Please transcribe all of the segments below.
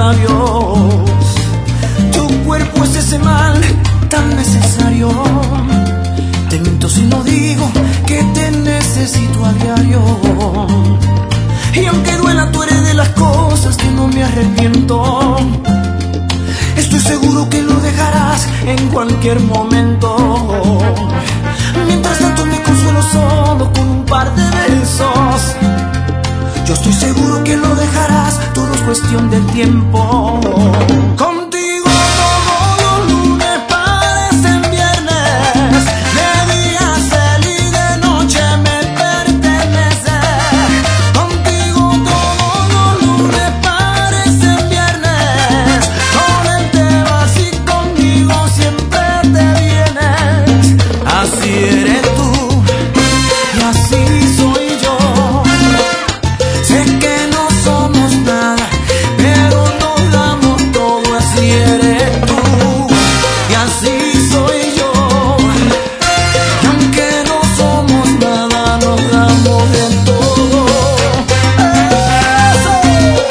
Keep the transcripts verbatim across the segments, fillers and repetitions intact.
labios. Tu cuerpo es ese mal tan necesario. Te miento si no digo que te necesito a diario. Y aunque duela, tú eres de las cosas que no me arrepiento. Estoy seguro que lo dejarás en cualquier momento. Mientras tanto me consuelo solo con un par de besos. Yo estoy seguro que lo dejarás, todo es cuestión de tiempo. Contigo todos los lunes parecen viernes, de día feliz, de noche me pertenece. Contigo todos los lunes parecen viernes, con él te vas y conmigo siempre te vienes. Así eres tú y así soy yo. Sé que no somos nada, pero nos damos todo. Así eres tú y así soy yo. Y aunque no somos nada, nos damos de todo. ¡Eso!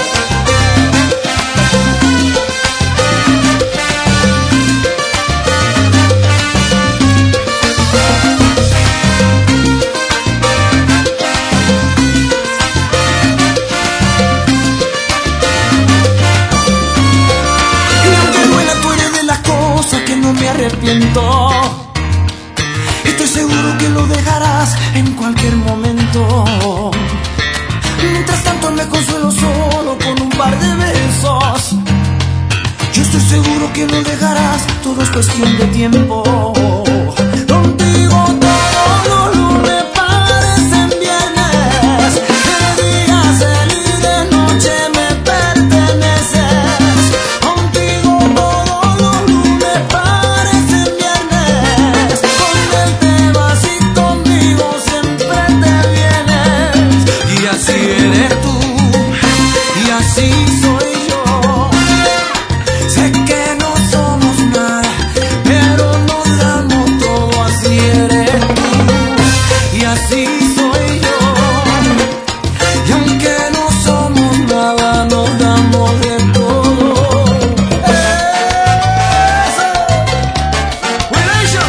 Y aunque duela, tú eres de las cosas que no me arrepiento. Estoy seguro que lo dejarás en cualquier momento. Mientras tanto me consuelo solo con un par de besos. Yo estoy seguro que lo dejarás, todo es cuestión de tiempo. Contigo todos los lunes parecen viernes, de día feliz, de noche me perteneces. Contigo todos los lunes parecen viernes, con él te vas y conmigo siempre te vienes. Y así eres tú y así soy yo. Sé que no somos nada, pero nos damos todo. Así eres tú y así soy yo. Y aunque no somos nada, nos damos de todo. ¡Eso! ¡Wilation!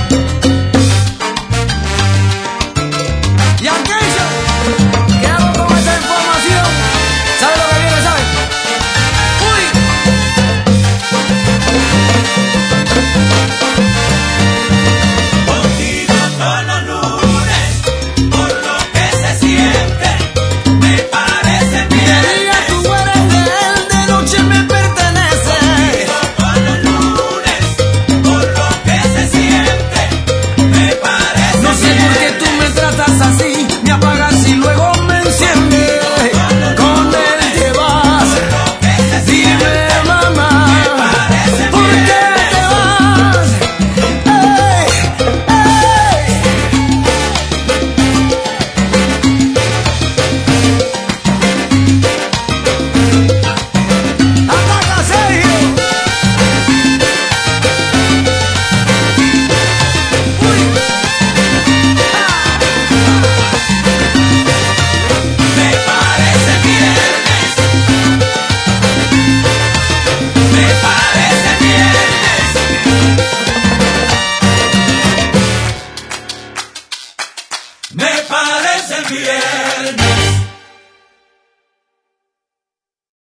Y aquello, ¿qué hago con esta información? ¿Sabe lo que viene? ¿Sabe? ¡Uy! Contigo todos los lunes, por lo que se siente, me parece De bien. día tú eres de él, de noche me pertenece. Todos los lunes, por lo que se siente, me parece No sé por qué bien. tú me tratas así, me apagas y luego me enciendes. Con él te vas, dime mamá, ¿por qué te vas? ¡Ey! ¡Ey! ¡Ataca, Sergio! ¡Uy! Me parece viernes, me parece viernes, me parece viernes.